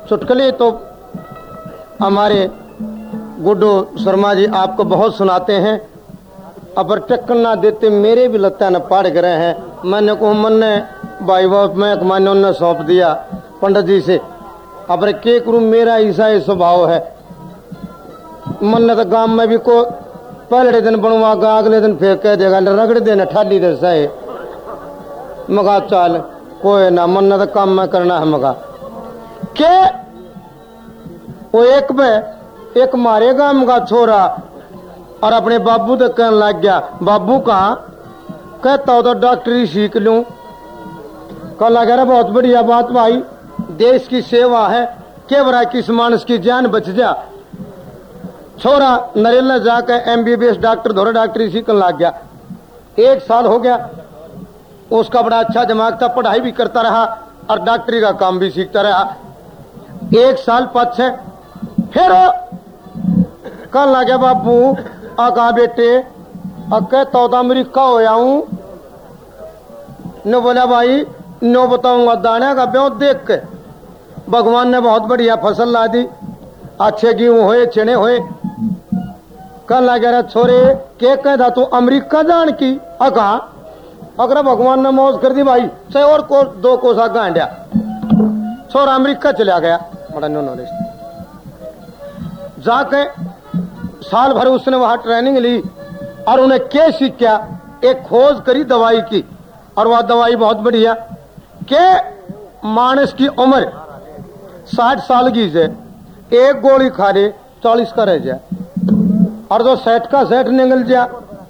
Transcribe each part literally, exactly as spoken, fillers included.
चुटकुले तो हमारे गुड्डू शर्मा जी आपको बहुत सुनाते हैं, अपर टक्कर ना देते मेरे भी लत्ता न पाड़ गए हैं। मैंने को मन ने भाई बाप में मैंने उन्हें सौंप दिया पंडित जी से, अपर के करूँ मेरा ऐसा ही स्वभाव है। मन ने तो गांव में भी को पहले दिन बनवागा अगले दिन फिर कह देगा रगड़ देना ठाली दे सहे मगा चाल कोई ना, मन ने तो काम में करना है मगा के वो एक में एक मारेगा मगा छोरा और अपने बाबू तो कहने लग गया बाबू कहाँ, कहता हो तो डॉक्टरी सीख लूं। कल लगा रहा बहुत बढ़िया बात भाई, देश की सेवा है, के बरा किस मानस की जान बच जा। छोरा नरेला जाकर एमबीबीएस डॉक्टर धोरा डॉक्टरी सीखने लग गया। एक साल हो गया, उसका बड़ा अच्छा दिमाग था, पढ़ाई भी करता रहा और डॉक्टरी का काम भी सीखता रहा। एक साल पीछे फिर कल लगे बाबू आगा बेटे अके तौदा अमरीका हो आऊं न, बोला भाई नो बताऊंगा दाने का ब्यों देख के भगवान ने बहुत बढ़िया फसल ला दी, अच्छे गेहूं होए चने होए। कल लगे रहा छोरे के कहता तू अमरीका जान की अगा, अगर भगवान ने मौज कर दी भाई चाहे और को दो कोसा गांडिया। छोरा अमरीका चला गया, बड़ा नो नॉलेज जाके साल भर उसने वहां ट्रेनिंग ली और उन्हें क्या सीखा, एक खोज करी दवाई की, और वह दवाई बहुत बढ़िया के मानस की उम्र साठ साल की से एक गोली खा ले चालीस का रह जाए, और जो सेठ का सेठ निकल जा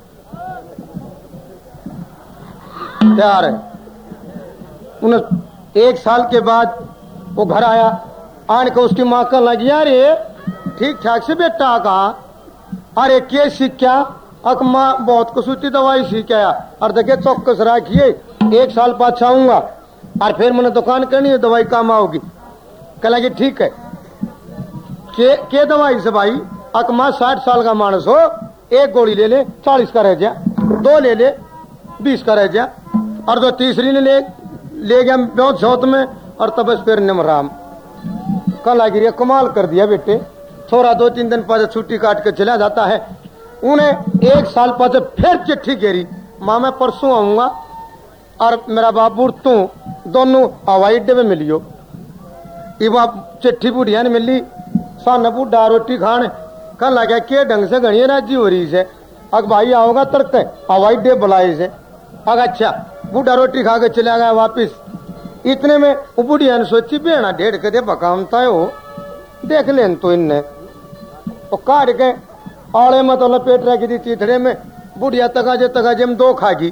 तैयार है। उन्हें एक साल के बाद वो घर आया, आने को उसकी माँ का लगी यार ये ठीक ठाक से बेटा कहा, अरे के सीखा अक माँ बहुत कसूती दवाई सीख आया और देखे चौकस रखिए एक साल पाछा आऊंगा और फिर मैंने दुकान करनी है दवाई काम आओगी। कह लगी ठीक है के, के दवाई से भाई अक माँ साठ साल का मानस हो एक गोली ले ले चालीस का रह जा, दो ले ले बीस का रह जा, और जो तीसरी ने ले ले गया बहुत चौथ में और तब फिर निमराम। कल लगी कमाल कर दिया बेटे, थोड़ा दो तीन दिन बाद छुट्टी काट के चला जाता है। उन्हें एक साल बाद फिर चिट्ठी घेरी, माँ मैं परसों आऊंगा और मेरा बाबू तू दोनों हवाई अड्डे में मिलियो। ये चिट्ठी बुढ़िया ने मिली सान बूढ़ा रोटी खाने। कल लगा के ढंग से घनी राजी हो रही से, अग भाई आओगा तड़के हवाई अड्डे बुलाए से, अग अच्छा बूढ़ा रोटी खा के चला गया वापिस। इतने में वो बुढ़िया ने सोची बेना डेढ़ के दे पकामता है हो देख लेन तो इनने तो काट के आड़े में तो लपेट रखी थी चीथड़े में, बुढ़िया तकाजे तकाजे में दो खागी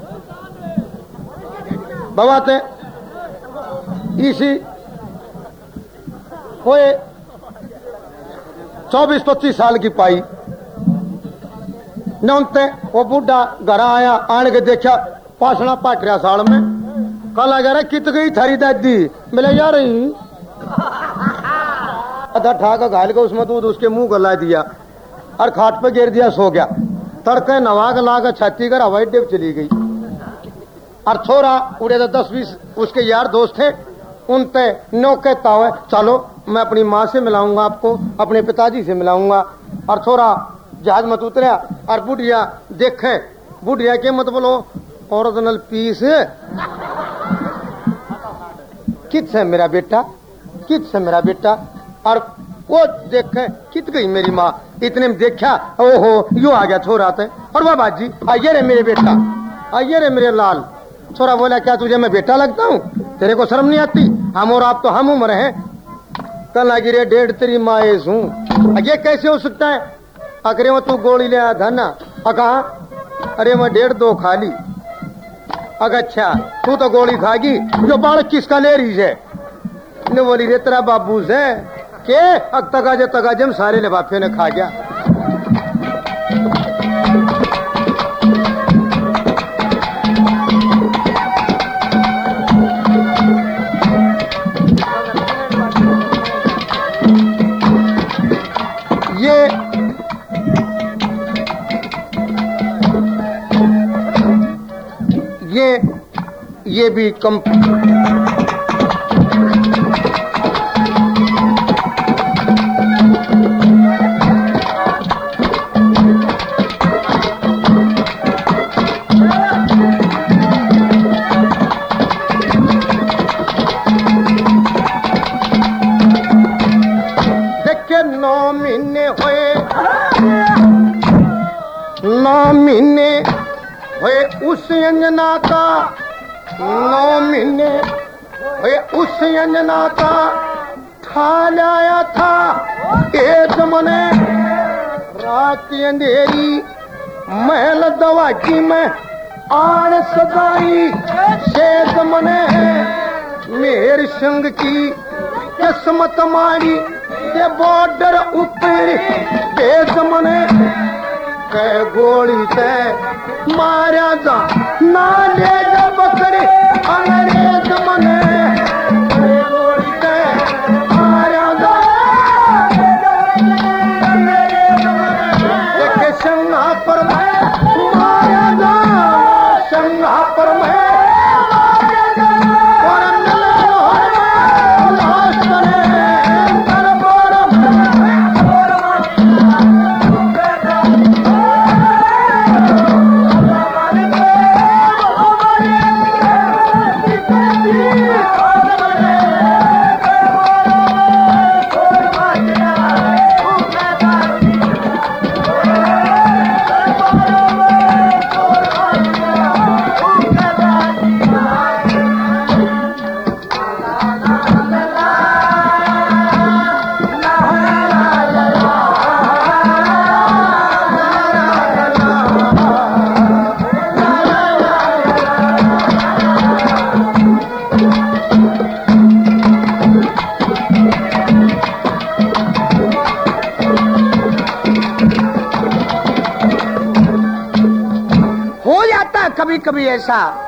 बवाते इसी कोई चौबीस पच्चीस साल की पाई नौते। वो बुढ़ा घर आया, आने के देखा पासना पाट रहा साल में। कल आ रहा कित गई थारी दादी, मिले जा रही आधा ठाका घायल का उसमें दूध उसके मुंह गला दिया और खाट पे गिर दिया, सो गया। तड़के नवा गला का छाती कर हवाई अड्डे चली गई और थोड़ा उड़े तो दस बीस उसके यार दोस्त थे, उनते नो कहता हुआ चलो मैं अपनी माँ से मिलाऊंगा आपको, अपने पिताजी से मिलाऊंगा। और थोड़ा जहाज मत उतरा और बुढ़िया देखे, बुढ़िया के मत बोलो ओरिजिनल पीस कित है मेरा बेटा, कित है मेरा बेटा। और वो देखे कित गई मेरी माँ, इतने में देखा ओहो यू आ गया छोरा थे, और वाह बाजी आइए रे मेरे बेटा, आइए रे मेरे लाल। छोरा बोला क्या तुझे मैं बेटा लगता हूँ, तेरे को शर्म नहीं आती, हम और आप तो हम उम्र हैं। कल लगी रे डेढ़ तेरी माए हूँ, ये कैसे हो सकता है। अरे वो तू गोली ले आया था ना, कहा अरे मैं डेढ़ दो खा ली। अगर अच्छा तू तो गोली खागी, जो बालक किसका ले रही है, ने बोली रे तेरा बाबू से के अग तकाजे तकाजे सारे लिफाफे ने खा गया। ये ये ये भी कम उस अंजना का नौ महीने उस अंजना का ठा लाया था एक मने रात अंधेरी महल दवाकी में आन सदाई शेद मने मेर संग की किस्मत मारी ये बॉर्डर ऊपर बेद मने कै गोली से मारा जा ना ले जा बकरी अंग्रेज मने कै गोली से मारा जा देखे संगा पर मैं मारा जा संगा पर मैं कभी कभी ऐसा